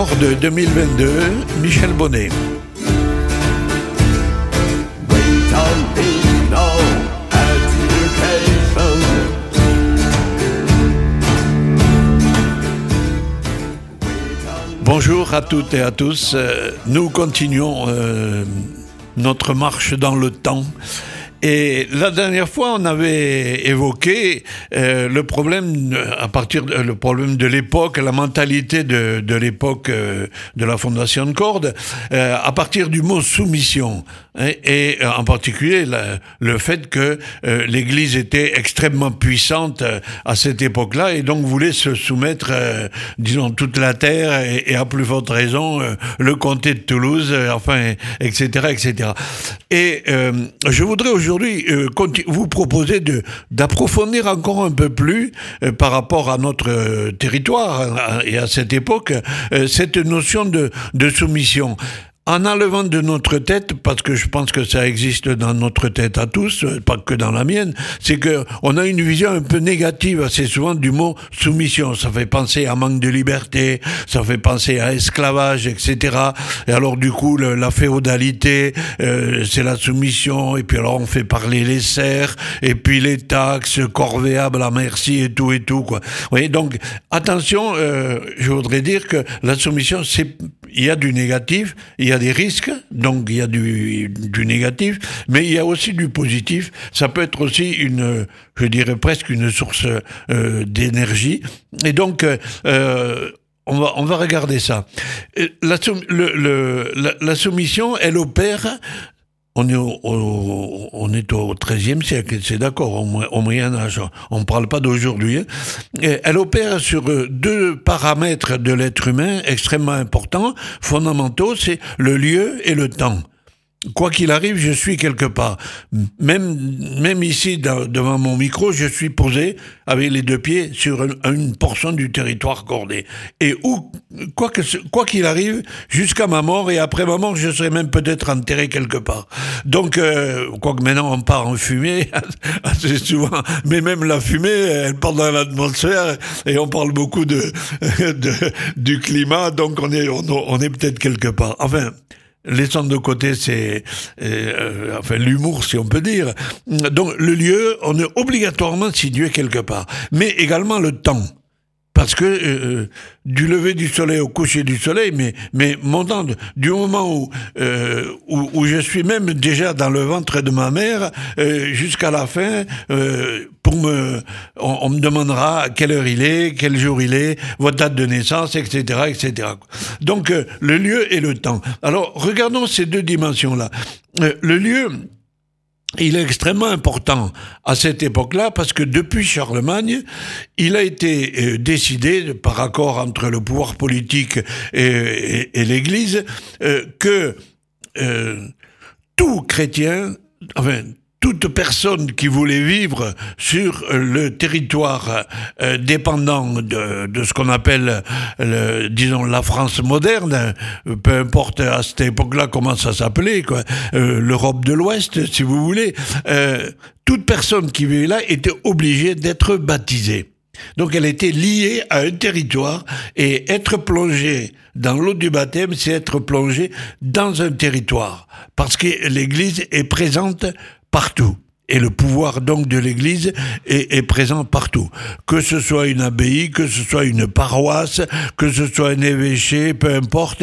Concorde 2022, Michel Bonnet. Bonjour à toutes et à tous. Nous continuons notre marche dans le temps. Et la dernière fois, on avait évoqué le problème de l'époque, la mentalité de l'époque de la Fondation Concorde, à partir du mot soumission. Et en particulier le fait que l'Église était extrêmement puissante à cette époque-là et donc voulait se soumettre, disons, toute la terre et à plus forte raison le comté de Toulouse, etc., etc. Et je voudrais aujourd'hui vous proposer d'approfondir encore un peu plus par rapport à notre territoire et à cette époque cette notion de soumission. En enlevant de notre tête, parce que je pense que ça existe dans notre tête à tous, pas que dans la mienne, c'est que on a une vision un peu négative assez souvent du mot soumission. Ça fait penser à manque de liberté, ça fait penser à esclavage, etc. Et alors du coup, la féodalité, c'est la soumission, et puis alors on fait parler les serfs, et puis les taxes, corvéables à merci et tout, quoi. Vous voyez, donc attention, je voudrais dire que la soumission, il y a du négatif, il y a des risques, donc il y a du négatif, mais il y a aussi du positif. Ça peut être aussi je dirais presque une source d'énergie. Et donc, on va regarder ça. La soumission, elle opère. On est au XIIIe siècle, c'est d'accord, au Moyen-Âge. On ne parle pas d'aujourd'hui. Elle opère sur deux paramètres de l'être humain extrêmement importants, fondamentaux, c'est le lieu et le temps. Quoi qu'il arrive, je suis quelque part. Même ici, devant mon micro, je suis posé avec les deux pieds sur une portion du territoire cordé. Et quoi qu'il arrive, jusqu'à ma mort, et après ma mort, je serai même peut-être enterré quelque part. Donc, quoique maintenant on part en fumée, assez souvent, mais même la fumée, elle part dans l'atmosphère, et on parle beaucoup du climat, donc on est peut-être quelque part. Enfin, laissant de côté l'humour, si on peut dire. Donc, le lieu, on est obligatoirement situé quelque part. Mais également le temps. Parce que du lever du soleil au coucher du soleil, mais montant du moment où je suis même déjà dans le ventre de ma mère jusqu'à la fin, on me demandera quelle heure il est, quel jour il est, votre date de naissance, etc., etc. Donc le lieu et le temps. Alors regardons ces deux dimensions-là. Le lieu, il est extrêmement important à cette époque-là parce que depuis Charlemagne, il a été décidé, par accord entre le pouvoir politique et l'Église, que tout chrétien, toute personne qui voulait vivre sur le territoire dépendant de ce qu'on appelle, disons, la France moderne, peu importe à cette époque-là comment ça s'appelait, quoi, l'Europe de l'Ouest, si vous voulez, toute personne qui vivait là était obligée d'être baptisée. Donc elle était liée à un territoire, et être plongé dans l'eau du baptême, c'est être plongé dans un territoire, parce que l'Église est présente partout. Et le pouvoir donc de l'Église est présent partout. Que ce soit une abbaye, que ce soit une paroisse, que ce soit un évêché, peu importe,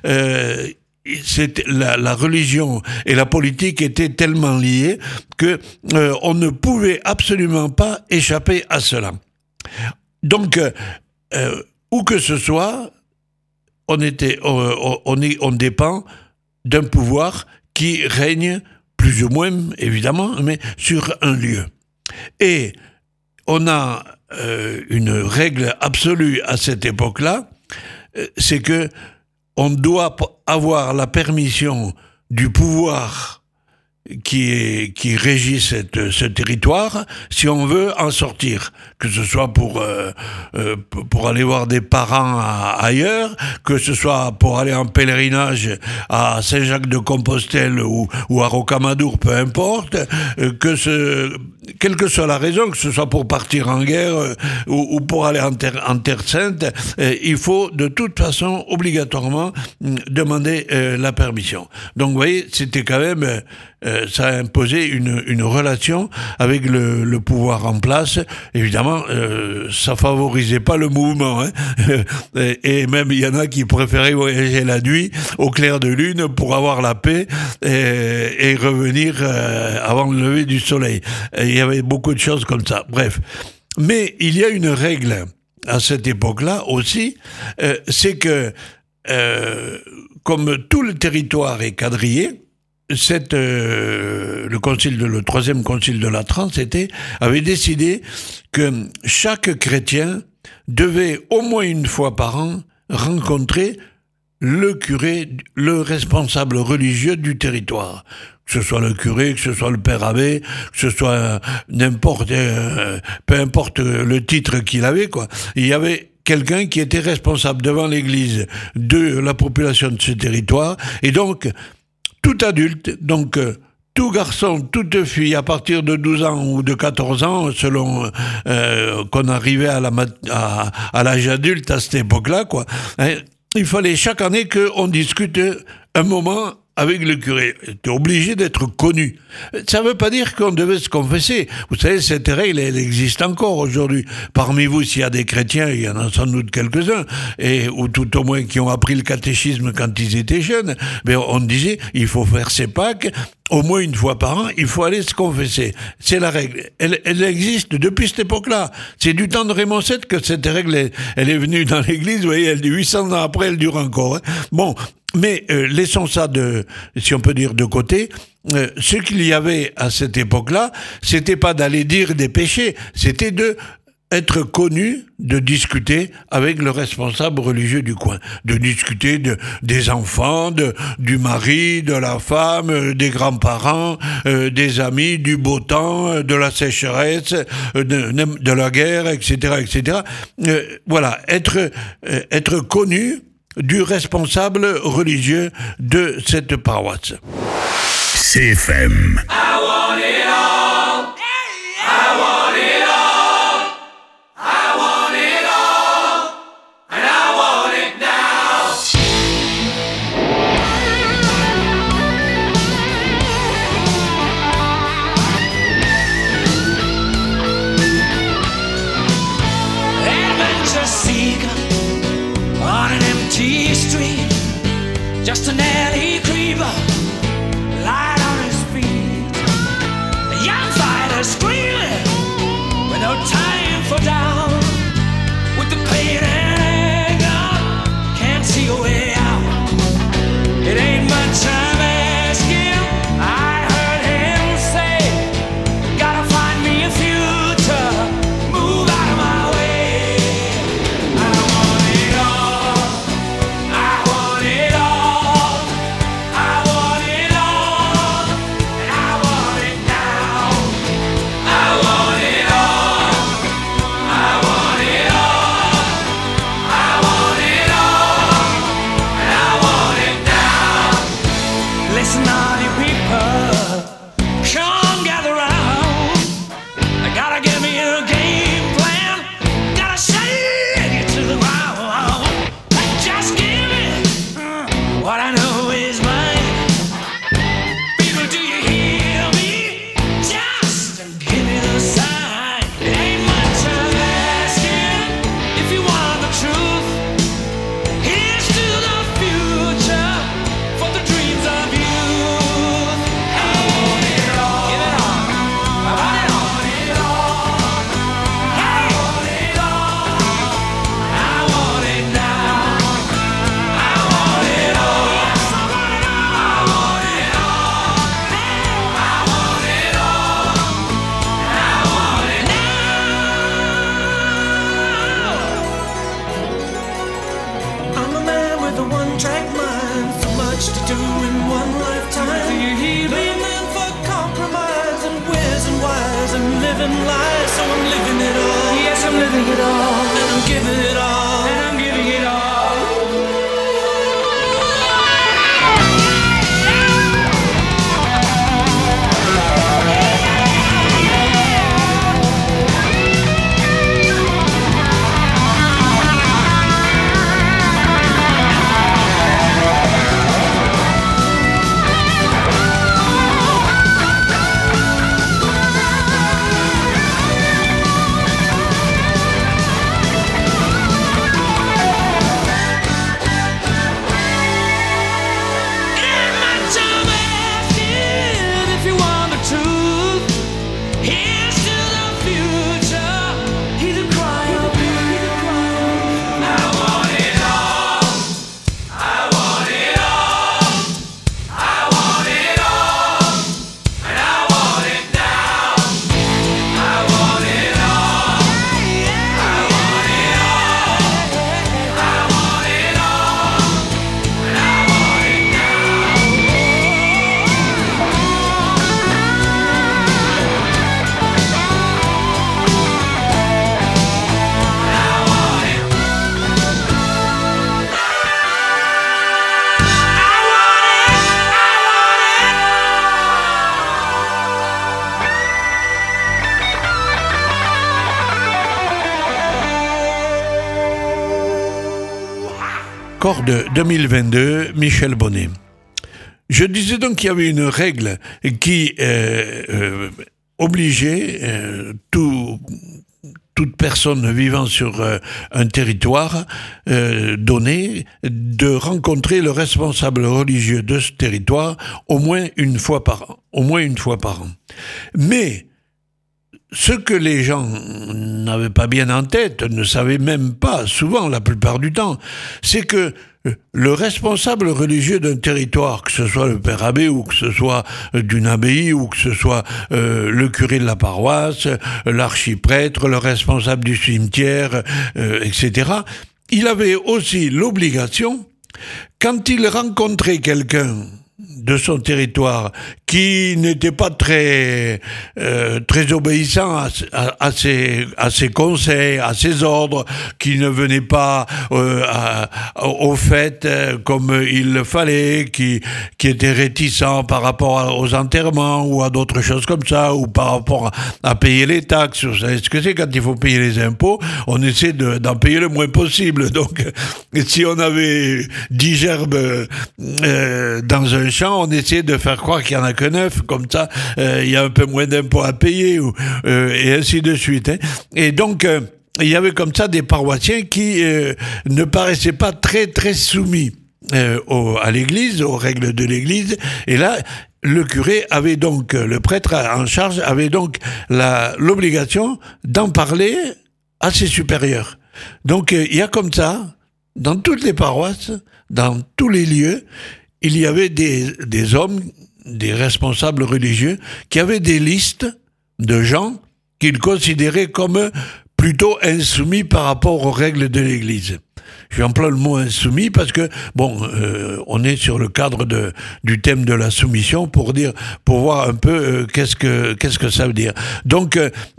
la religion et la politique étaient tellement liées que on ne pouvait absolument pas échapper à cela. Donc, où que ce soit, on dépend d'un pouvoir qui règne plus ou moins, évidemment, mais sur un lieu. Et on a une règle absolue à cette époque-là, c'est que on doit avoir la permission du pouvoir qui régit ce territoire, si on veut en sortir, que ce soit pour aller voir des parents ailleurs, que ce soit pour aller en pèlerinage à Saint-Jacques-de-Compostelle ou à Rocamadour, peu importe, quelle que soit la raison, que ce soit pour partir en guerre ou pour aller en Terre Sainte, il faut de toute façon obligatoirement demander la permission. Donc vous voyez, c'était quand même, ça a imposé une relation avec le pouvoir en place. Évidemment, ça favorisait pas le mouvement, hein. Et même il y en a qui préféraient voyager la nuit au clair de lune pour avoir la paix et revenir avant le lever du soleil. Et il y avait beaucoup de choses comme ça. Bref. Mais il y a une règle à cette époque-là aussi, c'est que comme tout le territoire est quadrillé, le troisième concile de Latran avait décidé que chaque chrétien devait au moins une fois par an rencontrer le curé, le responsable religieux du territoire. Que ce soit le curé, que ce soit le père abbé, que ce soit peu importe le titre qu'il avait, quoi. Il y avait quelqu'un qui était responsable devant l'église de la population de ce territoire, et donc, tout adulte, donc tout garçon, toute fille à partir de 12 ans ou de 14 ans, selon qu'on arrivait à l'âge adulte à cette époque-là, quoi. Il fallait chaque année qu'on discute un moment avec le curé. T'es obligé d'être connu. Ça ne veut pas dire qu'on devait se confesser. Vous savez, cette règle, elle existe encore aujourd'hui. Parmi vous, s'il y a des chrétiens, il y en a sans doute quelques-uns, ou tout au moins qui ont appris le catéchisme quand ils étaient jeunes, mais on disait, il faut faire ses Pâques, au moins une fois par an, il faut aller se confesser. C'est la règle. Elle existe depuis cette époque-là. C'est du temps de Raymond VII que cette règle, elle est venue dans l'église. Vous voyez, 800 ans après, elle dure encore. Hein. Bon. Mais laissons ça si on peut dire, de côté. Ce qu'il y avait à cette époque-là, c'était pas d'aller dire des péchés, c'était de être connu, de discuter avec le responsable religieux du coin, de discuter des enfants, du mari, de la femme, des grands-parents, des amis, du beau temps, de la sécheresse, de la guerre, etc., etc. Voilà, être connu du responsable religieux de cette paroisse. CFM. I want it all. I want it all. I want it all. And I want it now. Adventure seeker on an empty street, just an alley creeper, light on his feet. A young fighter screaming with no time for doubt, with the pain and anger, can't see a way out. It ain't much I'm asking, I heard him say, gotta find me a future, move out of my way. I want it all, I want it all, I want it all, and I want it now. I want it all, I want it all, I want it all, and I want it now. Listen, all you people, come gather round. I gotta give me a game plan, gotta shake it to the ground. Just give me what I know is mine. People, do you hear me? Just give me the sign. It ain't much I'm asking if you want the truth. Here's to the future for the dreams of youth. I want it all. Give it all. I want it all. I want it all. I want it now. I want it all. Yes, I want it all. I want it all. I want it all. And I want it now. I'm a man with a one-track mind, so much to do in one lifetime. Do you hear me? Man for compromise and where's and why's and living lies, so I'm living it all. Yes, I'm living it all, and I'm giving it all, and I'm giving it all. accord de 2022, Michel Bonnet. Je disais donc qu'il y avait une règle qui obligeait toute personne vivant sur un territoire donné de rencontrer le responsable religieux de ce territoire au moins une fois par an. Mais ce que les gens n'avaient pas bien en tête, ne savaient même pas, souvent, la plupart du temps, c'est que le responsable religieux d'un territoire, que ce soit le père abbé ou que ce soit d'une abbaye ou que ce soit le curé de la paroisse, l'archiprêtre, le responsable du cimetière, etc., il avait aussi l'obligation, quand il rencontrait quelqu'un de son territoire qui n'était pas très obéissant à ses conseils, à ses ordres, qui ne venait pas au fait comme il le fallait, qui était réticent par rapport aux enterrements ou à d'autres choses comme ça, ou par rapport à payer les taxes. Vous savez ce que c'est quand il faut payer les impôts, on essaie d'en payer le moins possible. Donc, si on avait 10 gerbes dans un champ, on essayait de faire croire qu'il n'y en a que 9, comme ça, il y a un peu moins d'impôts à payer, et ainsi de suite. Hein. Et donc, il y avait comme ça des paroissiens qui ne paraissaient pas très, très soumis à l'Église, aux règles de l'Église. Et là, le curé avait donc, le prêtre en charge avait donc l'obligation d'en parler à ses supérieurs. Donc, il y a comme ça, dans toutes les paroisses, dans tous les lieux, il y avait des hommes, des responsables religieux, qui avaient des listes de gens qu'ils considéraient comme plutôt insoumis par rapport aux règles de l'Église. J'emploie le mot insoumis parce que, on est sur le cadre du thème de la soumission pour voir un peu qu'est-ce que ça veut dire. Donc,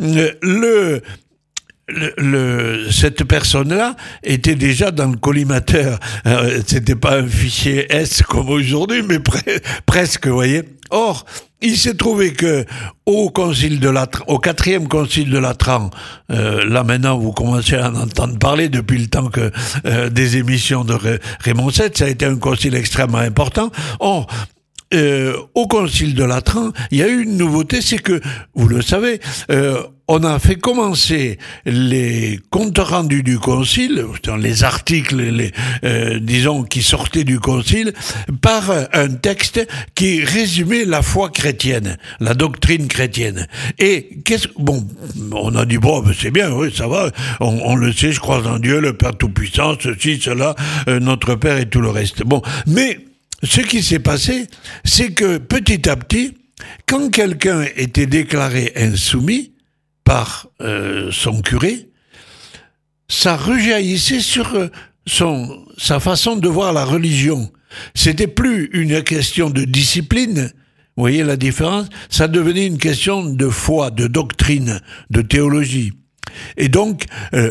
cette personne-là était déjà dans le collimateur. C'était pas un fichier S comme aujourd'hui, mais presque, vous voyez. Or, il s'est trouvé que au 4e concile de Latran, là maintenant vous commencez à en entendre parler depuis le temps que des émissions de Raymond VII, ça a été un concile extrêmement important. Or, au concile de Latran, il y a eu une nouveauté, c'est que, vous le savez, on a fait commencer les comptes rendus du concile, les articles, disons, qui sortaient du concile, par un texte qui résumait la foi chrétienne, la doctrine chrétienne. Et on a dit, c'est bien, oui, ça va, on le sait, je crois en Dieu, le Père Tout-Puissant, ceci, cela, notre Père et tout le reste. Mais ce qui s'est passé, c'est que petit à petit, quand quelqu'un était déclaré insoumis par son curé, ça rejaillissait sur sa façon de voir la religion. C'était plus une question de discipline, vous voyez la différence? Ça devenait une question de foi, de doctrine, de théologie. Et donc,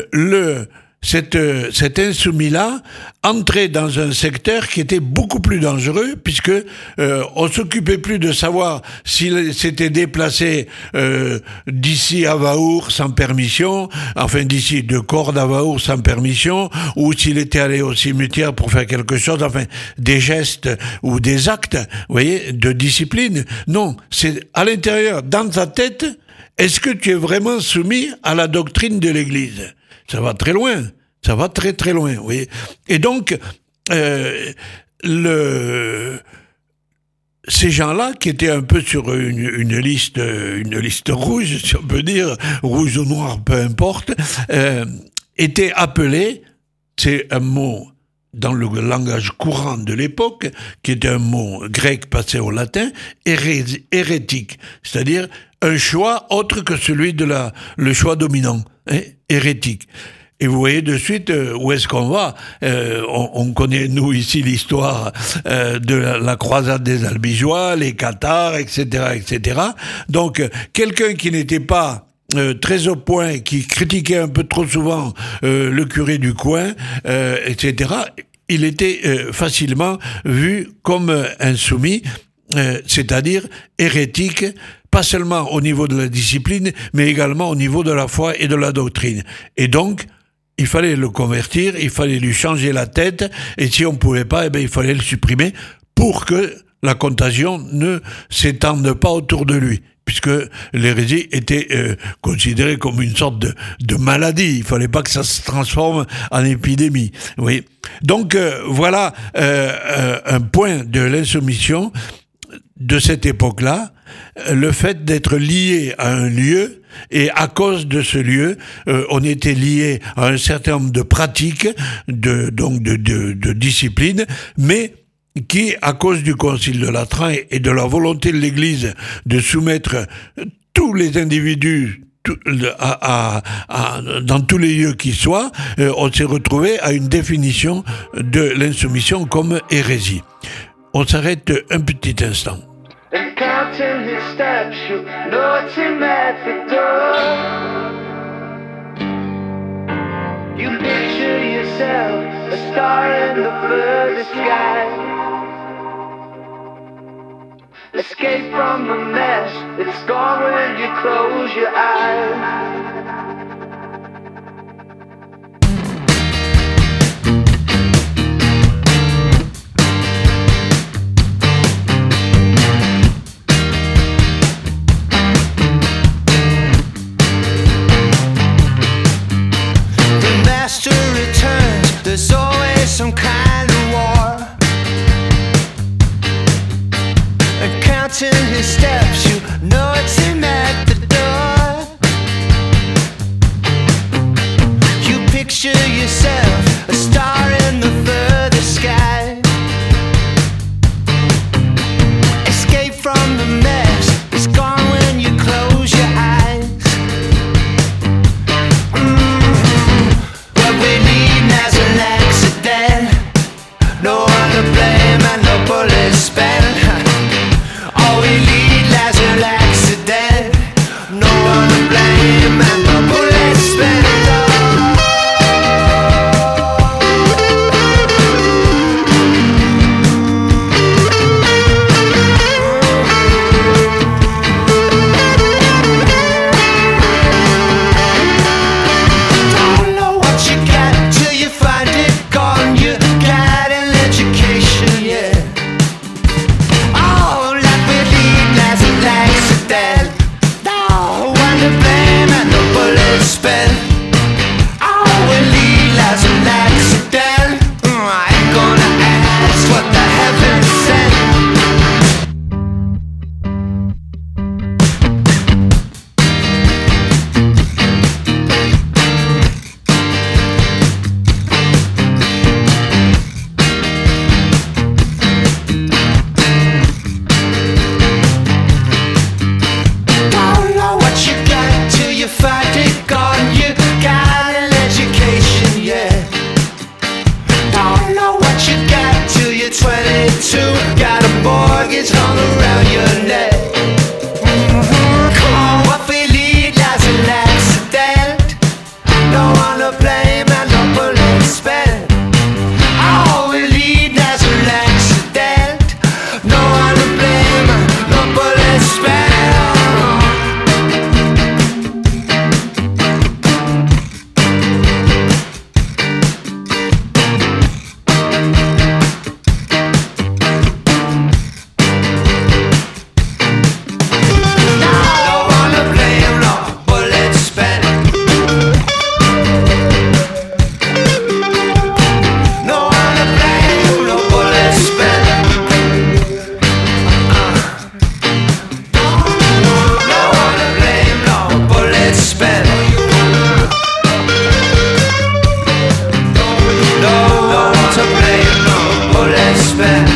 cet insoumis-là entrait dans un secteur qui était beaucoup plus dangereux puisque on s'occupait plus de savoir s'il s'était déplacé d'ici à Vaour sans permission, enfin d'ici de Cordes à Vaour sans permission, ou s'il était allé au cimetière pour faire quelque chose, enfin des gestes ou des actes, vous voyez, de discipline. Non, c'est à l'intérieur, dans ta tête, est-ce que tu es vraiment soumis à la doctrine de l'Église? Ça va très loin. Ça va très très loin, vous voyez. Et donc, ces gens-là, qui étaient un peu sur une liste rouge, si on peut dire, rouge ou noir, peu importe, étaient appelés, c'est un mot dans le langage courant de l'époque, qui était un mot grec passé au latin, hérétique, c'est-à-dire un choix autre que celui le choix dominant, hein, hérétique. Et vous voyez de suite où est-ce qu'on va. On connaît, nous, ici, l'histoire de la croisade des Albigeois, les Cathares, etc., etc. Donc, quelqu'un qui n'était pas très au point, qui critiquait un peu trop souvent le curé du coin, etc., il était facilement vu comme insoumis, c'est-à-dire hérétique, pas seulement au niveau de la discipline, mais également au niveau de la foi et de la doctrine. Et donc, il fallait le convertir, il fallait lui changer la tête, et si on ne pouvait pas, il fallait le supprimer pour que la contagion ne s'étende pas autour de lui, puisque l'hérésie était considérée comme une sorte de maladie. Il ne fallait pas que ça se transforme en épidémie. Oui. Donc voilà un point de l'insoumission de cette époque-là, le fait d'être lié à un lieu, et à cause de ce lieu, on était lié à un certain nombre de pratiques, de disciplines, mais qui, à cause du Concile de Latran et de la volonté de l'Église de soumettre tous les individus dans tous les lieux qui soient, on s'est retrouvé à une définition de l'insoumission comme hérésie. On s'arrête un petit instant. And counting his steps, you know it's him at the door. You picture yourself a star in the furthest sky. Escape from the mess, it's gone when you close your eyes. Returns, there's always some kind of war. And counting his steps, you know it's him at the door. You picture yourself a star in the furthest sky. Escape from the mess, it's gone when you close your eyes. No one to blame and no bullets spent. All we need as an accident. No one to blame and no bullets spent. Don't know what you got till you find it gone. You got an education, yeah. Oh, like we lead as an accident. No one to blame and no bullets spent. Oh, we lead as an accident. I ain't gonna ask what the heavens sent. Don't know what you got till you find it gone. You got an education, yeah. Don't know what you got till you're 22. Got a mortgage hung around your neck. Come on, what we lead as an accident. No one to blame and no bullets spent. All we lead as an accident. No one to blame and no bullets spent. No one to blame, no bullets spent. No one to blame, no bullets spent. No one to blame, no bullets spent. No one to blame, no bullets spent.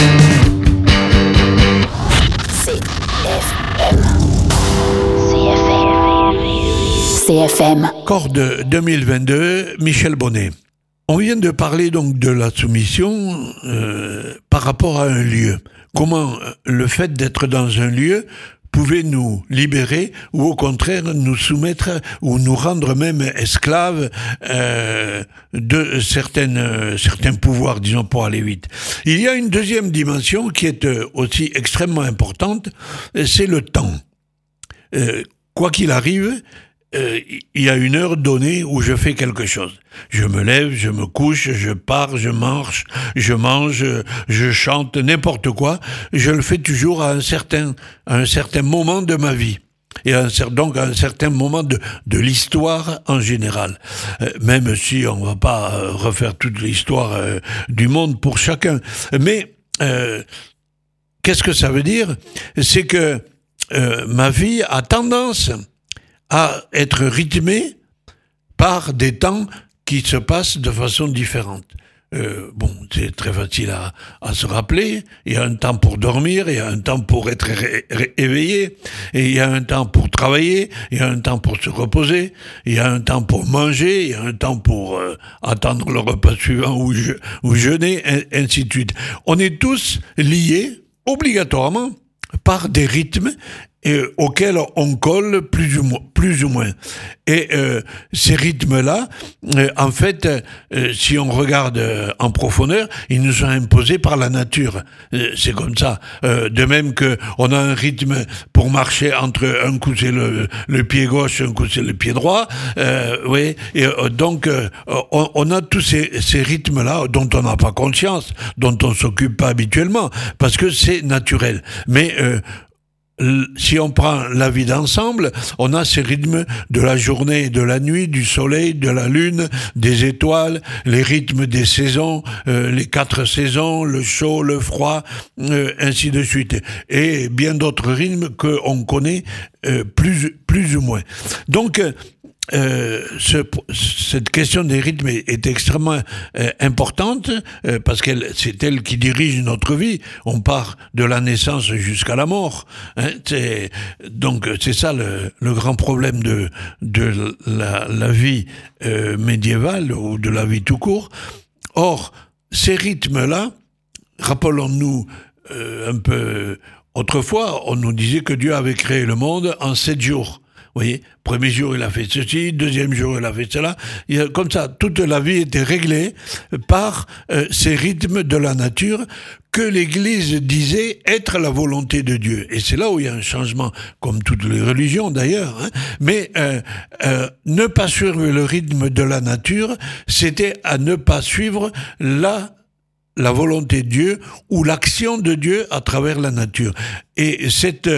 CFM. Corde 2022, Michel Bonnet. On vient de parler donc de la soumission par rapport à un lieu. Comment le fait d'être dans un lieu pouvait nous libérer ou au contraire nous soumettre ou nous rendre même esclaves de certains pouvoirs, disons, pour aller vite. Il y a une deuxième dimension qui est aussi extrêmement importante, c'est le temps. Quoi qu'il arrive, il y a une heure donnée où je fais quelque chose. Je me lève, je me couche, je pars, je marche, je mange, je chante, n'importe quoi. Je le fais toujours à un certain moment de ma vie. Et donc à un certain moment de l'histoire en général. Même si on ne va pas refaire toute l'histoire du monde pour chacun. Mais qu'est-ce que ça veut dire ? C'est que ma vie a tendance à être rythmée par des temps qui se passent de façon différente. C'est très facile à se rappeler. Il y a un temps pour dormir, il y a un temps pour être éveillé, et il y a un temps pour travailler, il y a un temps pour se reposer, il y a un temps pour manger, il y a un temps pour attendre le repas suivant ou jeûner, ainsi de suite. On est tous liés, obligatoirement, par des rythmes auxquels on colle plus ou moins. Et ces rythmes-là, en fait, si on regarde en profondeur, ils nous sont imposés par la nature. C'est comme ça. De même que on a un rythme pour marcher entre un coup c'est le pied gauche, un coup c'est le pied droit. Oui. Et donc on a tous ces rythmes-là dont on n'a pas conscience, dont on s'occupe pas habituellement, parce que c'est naturel. Mais si on prend la vie d'ensemble, on a ces rythmes de la journée et de la nuit, du soleil, de la lune, des étoiles, les rythmes des saisons, les 4 saisons, le chaud, le froid, ainsi de suite. Et bien d'autres rythmes qu'on connaît plus ou moins. Donc, cette question des rythmes est extrêmement importante parce c'est elle qui dirige notre vie. On part de la naissance jusqu'à la mort. Donc c'est ça le grand problème de la vie médiévale ou de la vie tout court. Or, ces rythmes-là, rappelons-nous un peu autrefois, on nous disait que Dieu avait créé le monde en 7 jours. Vous voyez, premier jour il a fait ceci, deuxième jour il a fait cela. Comme ça, toute la vie était réglée par ces rythmes de la nature que l'Église disait être la volonté de Dieu. Et c'est là où il y a un changement, comme toutes les religions d'ailleurs. Mais ne pas suivre le rythme de la nature, c'était à ne pas suivre la volonté de Dieu ou l'action de Dieu à travers la nature. Et cette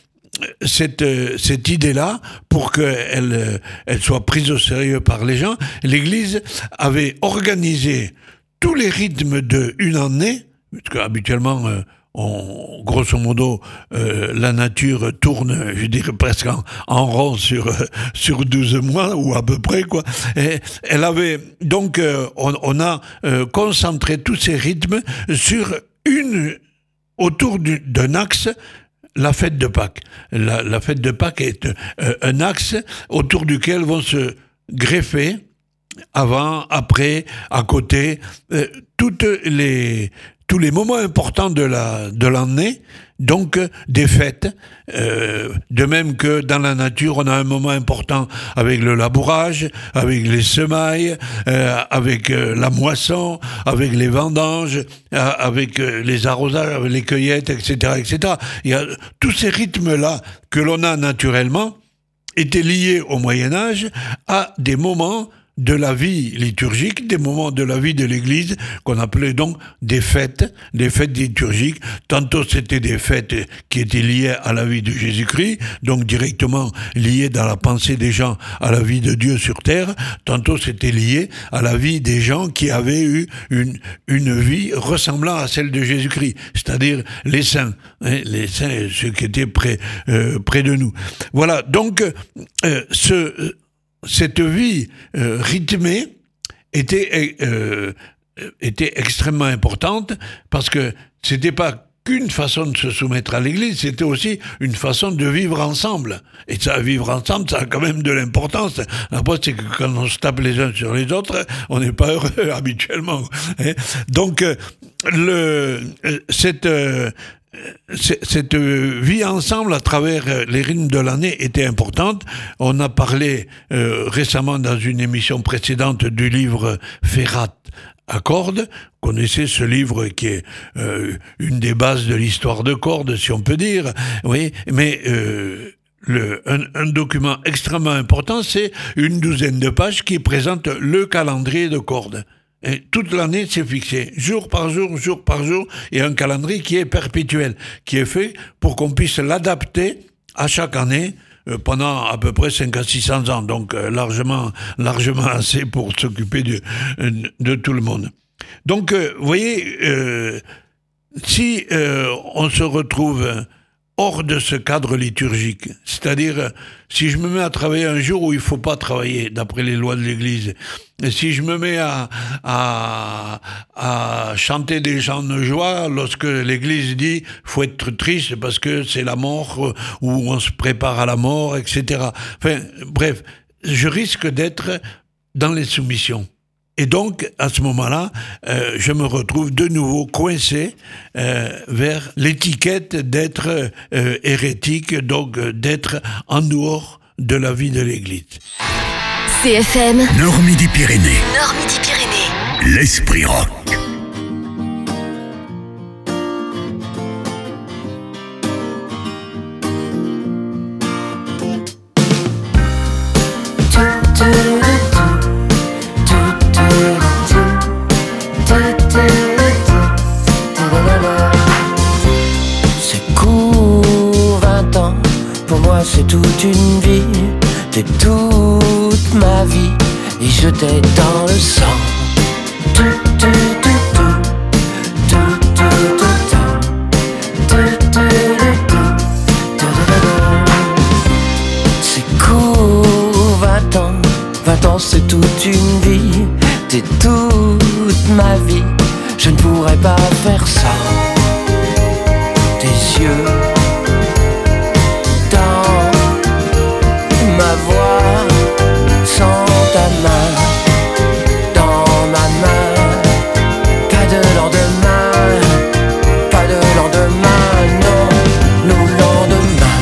idée-là, pour qu'elle soit prise au sérieux par les gens, l'Église avait organisé tous les rythmes d'une année, parce qu'habituellement, grosso modo, la nature tourne, je dirais presque en rond sur 12 mois, ou à peu près, quoi. Et elle avait, donc, on a concentré tous ces rythmes sur autour d'un axe, la fête de Pâques. La fête de Pâques est un axe autour duquel vont se greffer, avant, après, à côté, tous les moments importants de l'année, donc des fêtes. De même que dans la nature, on a un moment important avec le labourage, avec les semailles, avec la moisson, avec les vendanges, avec les arrosages, avec les cueillettes, etc., etc. Il y a tous ces rythmes-là que l'on a naturellement étaient liés au Moyen-Âge à des moments de la vie liturgique, des moments de la vie de l'Église, qu'on appelait donc des fêtes liturgiques. Tantôt c'était des fêtes qui étaient liées à la vie de Jésus-Christ, donc directement liées dans la pensée des gens à la vie de Dieu sur terre. Tantôt c'était lié à la vie des gens qui avaient eu une vie ressemblant à celle de Jésus-Christ, c'est-à-dire les saints, ceux qui étaient près de nous. Voilà, donc cette vie rythmée était extrêmement importante parce que c'était pas qu'une façon de se soumettre à l'Église, c'était aussi une façon de vivre ensemble. Et ça, vivre ensemble, ça a quand même de l'importance. La preuve, c'est que quand on se tape les uns sur les autres, on n'est pas heureux habituellement. Donc, cette vie ensemble à travers les rythmes de l'année était importante. On a parlé récemment dans une émission précédente du livre Ferrat à cordes. Vous connaissez ce livre qui est une des bases de l'histoire de cordes, si on peut dire. Oui, mais un document extrêmement important, c'est une douzaine de pages qui présente le calendrier de cordes. Et toute l'année, c'est fixé, jour par jour, et un calendrier qui est perpétuel, qui est fait pour qu'on puisse l'adapter à chaque année pendant à peu près 500 à 600 ans, donc largement assez pour s'occuper de tout le monde. Donc, vous voyez, si on se retrouve hors de ce cadre liturgique, c'est-à-dire si je me mets à travailler un jour où il ne faut pas travailler d'après les lois de l'Église, et si je me mets à chanter des chants de joie lorsque l'Église dit faut être triste parce que c'est la mort ou on se prépare à la mort, etc. Enfin, bref, je risque d'être dans les soumissions. Et donc, à ce moment-là, je me retrouve de nouveau coincé vers l'étiquette d'être hérétique, donc d'être en dehors de la vie de l'Église. CFM Nord-Midi-Pyrénées. Nord-Midi-Pyrénées. L'Esprit Rock. C'est toute une vie, t'es toute ma vie, et je t'ai dans le sang. C'est court, 20 ans c'est toute une vie, t'es toute ma vie, je ne pourrais pas faire ça. Tes yeux ma voix sans ta main dans ma main, pas de lendemain, pas de lendemain, non, nos lendemains.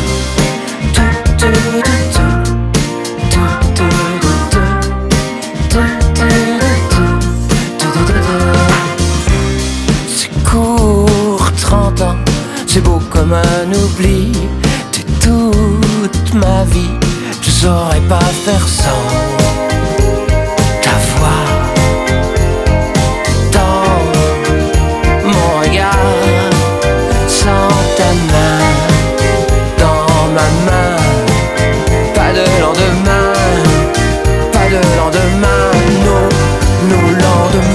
C'est court, 30 ans, c'est beau comme un oubli, t'es toute ma vie. Je saurais pas faire sans ta voix dans mon regard, sans ta main dans ma main, pas de lendemain, pas de lendemain, nos lendemains.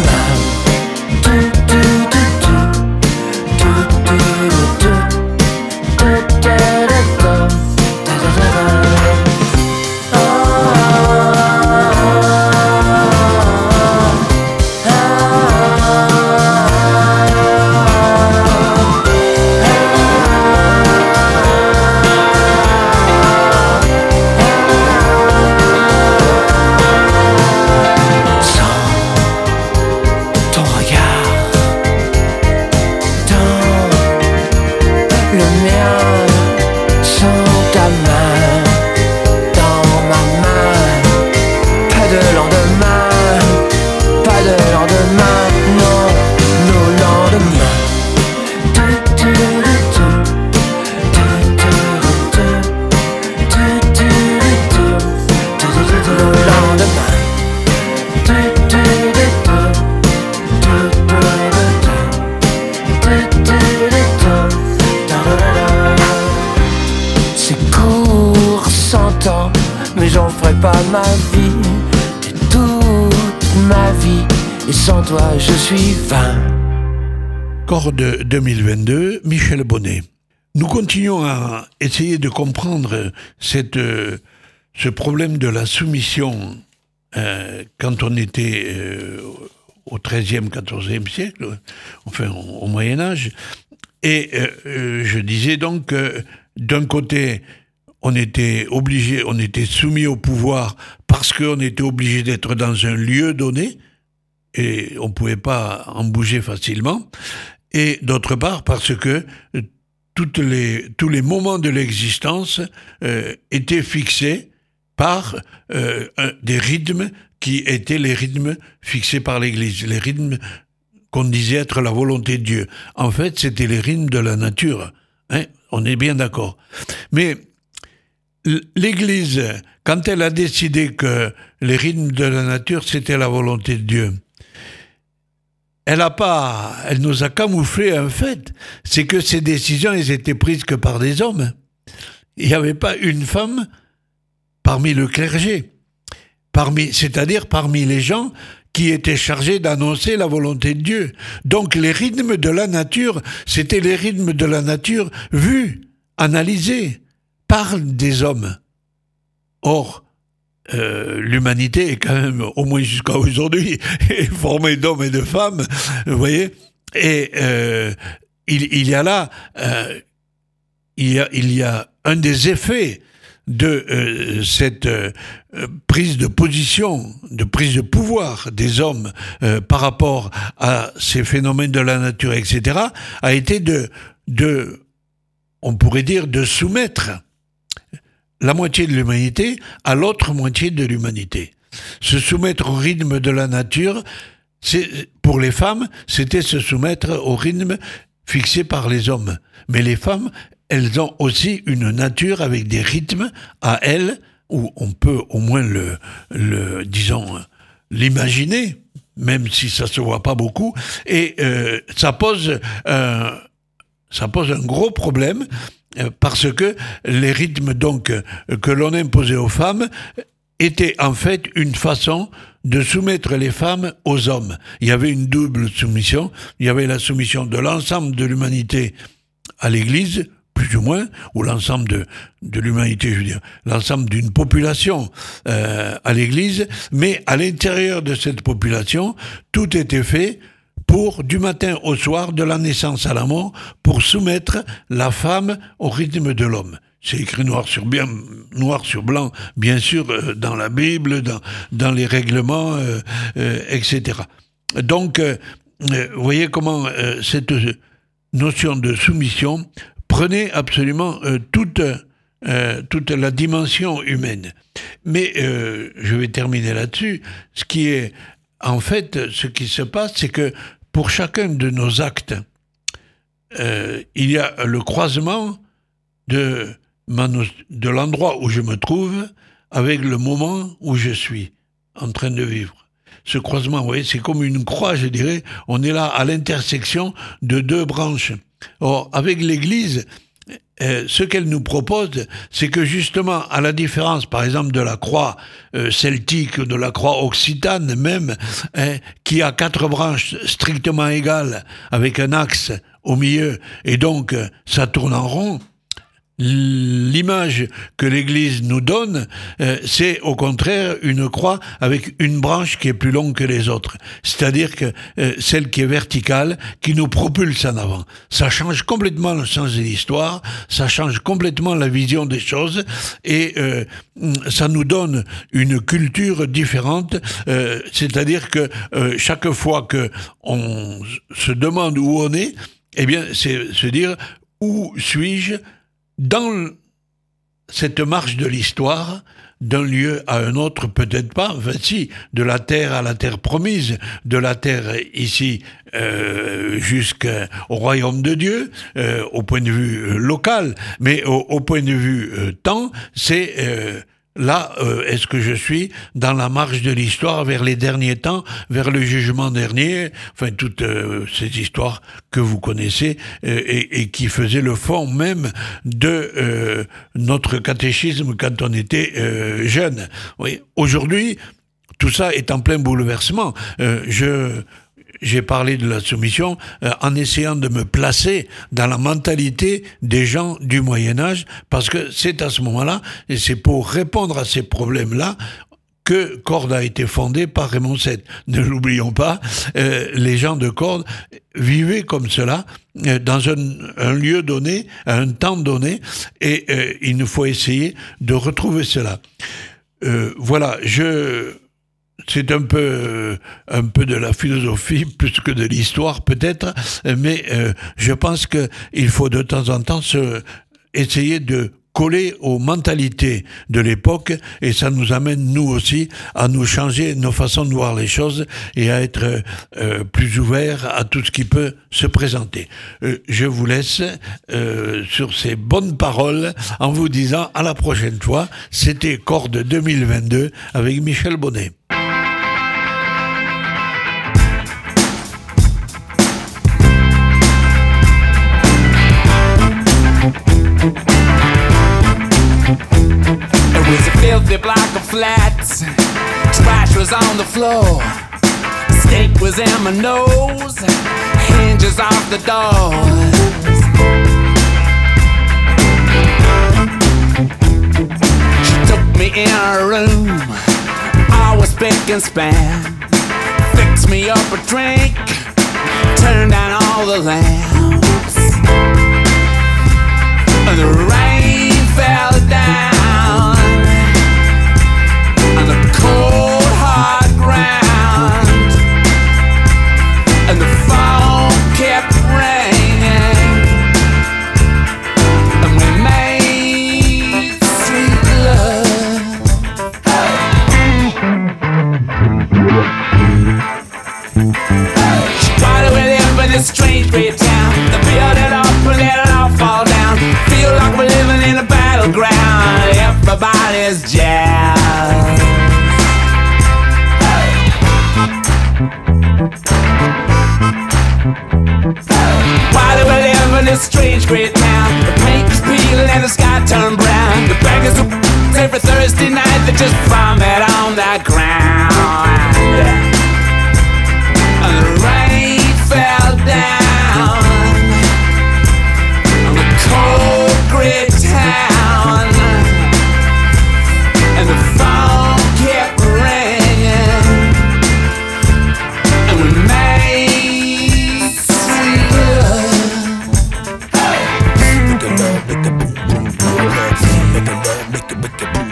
Mais j'en ferai pas ma vie, t'es toute ma vie, et sans toi je suis vain. Corde 2022, Michel Bonnet. Nous continuons à essayer de comprendre ce problème de la soumission quand on était au XIIIe, XIVe siècle, enfin au Moyen-Âge. Et je disais donc que d'un côté, on était soumis au pouvoir parce qu'on était obligé d'être dans un lieu donné et on ne pouvait pas en bouger facilement. Et d'autre part, parce que tous les moments de l'existence étaient fixés par des rythmes qui étaient les rythmes fixés par l'Église, les rythmes qu'on disait être la volonté de Dieu. En fait, c'était les rythmes de la nature. Hein, on est bien d'accord. Mais l'Église, quand elle a décidé que les rythmes de la nature, c'était la volonté de Dieu, elle nous a camouflé un fait, c'est que ces décisions, elles étaient prises que par des hommes. Il n'y avait pas une femme parmi le clergé, c'est-à-dire parmi les gens qui étaient chargés d'annoncer la volonté de Dieu. Donc les rythmes de la nature, c'était les rythmes de la nature vus, analysés par des hommes. Or, l'humanité est quand même, au moins jusqu'à aujourd'hui, formée d'hommes et de femmes, vous voyez, et il y a là, il y a un des effets de cette prise de position, de prise de pouvoir des hommes par rapport à ces phénomènes de la nature, etc., a été on pourrait dire, de soumettre la moitié de l'humanité à l'autre moitié de l'humanité. Se soumettre au rythme de la nature, pour les femmes, c'était se soumettre au rythme fixé par les hommes. Mais les femmes, elles ont aussi une nature avec des rythmes à elles, où on peut au moins l'imaginer, même si ça se voit pas beaucoup, et ça pose un gros problème, parce que les rythmes donc que l'on imposait aux femmes étaient en fait une façon de soumettre les femmes aux hommes. Il y avait une double soumission, il y avait la soumission de l'ensemble de l'humanité à l'Église, plus ou moins, ou l'ensemble de l'humanité, je veux dire, l'ensemble d'une population à l'Église, mais à l'intérieur de cette population, tout était fait pour, du matin au soir, de la naissance à la mort, pour soumettre la femme au rythme de l'homme. C'est écrit noir sur blanc, bien sûr, dans la Bible, dans les règlements, etc. Donc, vous voyez comment cette notion de soumission prenait absolument toute la dimension humaine. Mais je vais terminer là-dessus. Ce qui se passe, c'est que pour chacun de nos actes, il y a le croisement de l'endroit où je me trouve avec le moment où je suis en train de vivre. Ce croisement, vous voyez, c'est comme une croix, je dirais. On est là à l'intersection de deux branches. Or, avec l'Église, ce qu'elle nous propose, c'est que justement, à la différence, par exemple, de la croix celtique, de la croix occitane même, qui a 4 branches strictement égales, avec un axe au milieu, et donc ça tourne en rond, l'image que l'Église nous donne, c'est au contraire une croix avec une branche qui est plus longue que les autres. C'est-à-dire que celle qui est verticale, qui nous propulse en avant. Ça change complètement le sens de l'histoire, ça change complètement la vision des choses, et ça nous donne une culture différente. C'est-à-dire que chaque fois que on se demande où on est, eh bien, c'est se dire où suis-je dans cette marche de l'histoire, d'un lieu à un autre, peut-être pas, enfin si, de la terre à la terre promise, de la terre ici jusqu'au royaume de Dieu, au point de vue local, mais au point de vue temps, c'est là, est-ce que je suis dans la marche de l'histoire vers les derniers temps, vers le jugement dernier, enfin toutes ces histoires que vous connaissez et qui faisaient le fond même de notre catéchisme quand on était jeune. Oui. Aujourd'hui, tout ça est en plein bouleversement. J'ai parlé de la soumission en essayant de me placer dans la mentalité des gens du Moyen-Âge, parce que c'est à ce moment-là, et c'est pour répondre à ces problèmes-là, que Cordes a été fondé par Raymond VII. Ne l'oublions pas, les gens de Cordes vivaient comme cela, dans un lieu donné, à un temps donné, et il nous faut essayer de retrouver cela. Voilà, c'est un peu de la philosophie plus que de l'histoire peut-être, mais je pense qu'il faut de temps en temps essayer de coller aux mentalités de l'époque, et ça nous amène, nous aussi, à nous changer nos façons de voir les choses et à être plus ouverts à tout ce qui peut se présenter. Je vous laisse sur ces bonnes paroles en vous disant à la prochaine fois. C'était Corde 2022 avec Michel Bonnet. It was a filthy block of flats. Trash was on the floor. Steak was in my nose. Hinges off the doors. She took me in her room. I was spick and span. Fixed me up a drink. Turned down all the lamps. And the rain fell down on the cold hard ground, and the phone kept ringing, and we made sweet love. She tried to live in this strange great town. The build it up and let it all fall down. Feel like we're living in a battleground. Everybody's jazzed. Why do we live in this strange great town? The paint is peeling and the sky turned brown. The beggars every Thursday night, they just vomit on the ground. And the rain fell down on the cold gray town, and the phone kept ringing, and we made sweet love. Make a love, make a boom boom boom love. Make a love, make a boom boom.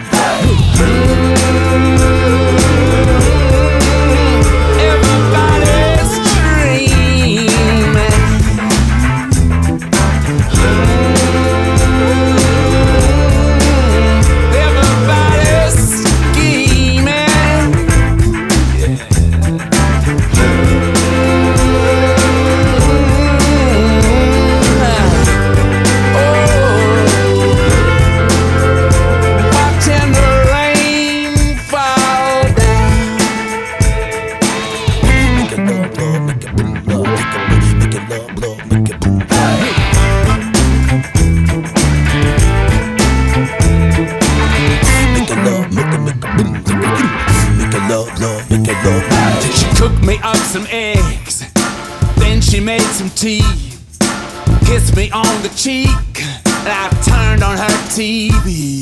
Everybody's dreaming. Everybody's scheming. Watching the rain fall down. Make a love, love, make a boom, love, make a love, love, make a boom. Make a love, make a boom, make a love, love, make a love. She cooked me up some eggs, then she made some tea, kissed me on the cheek, and I turned on her TV.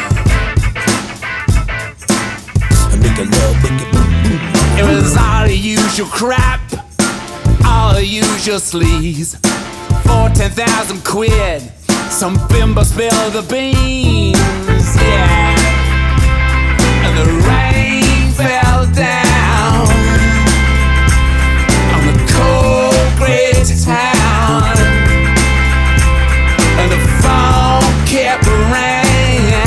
Make a love, make a boom, boom. It was all the usual crap, all the usual sleaze. 14,000 quid, some bimbo spilled the beans, yeah. And the rain fell down on the cold gray town, and the phone kept ringing,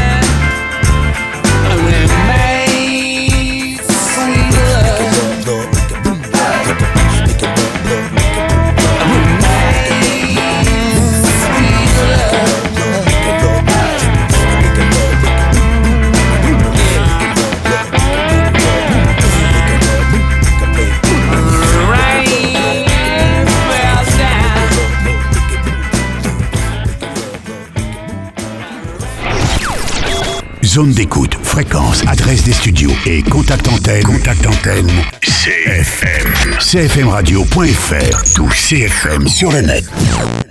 and we made sweet love. Make a love, make a boom, and we made sweet love. Make a love, make a Zone d'écoute, fréquence, adresse des studios et contact antenne. CFM. CFMradio.fr. Tout CFM sur le net.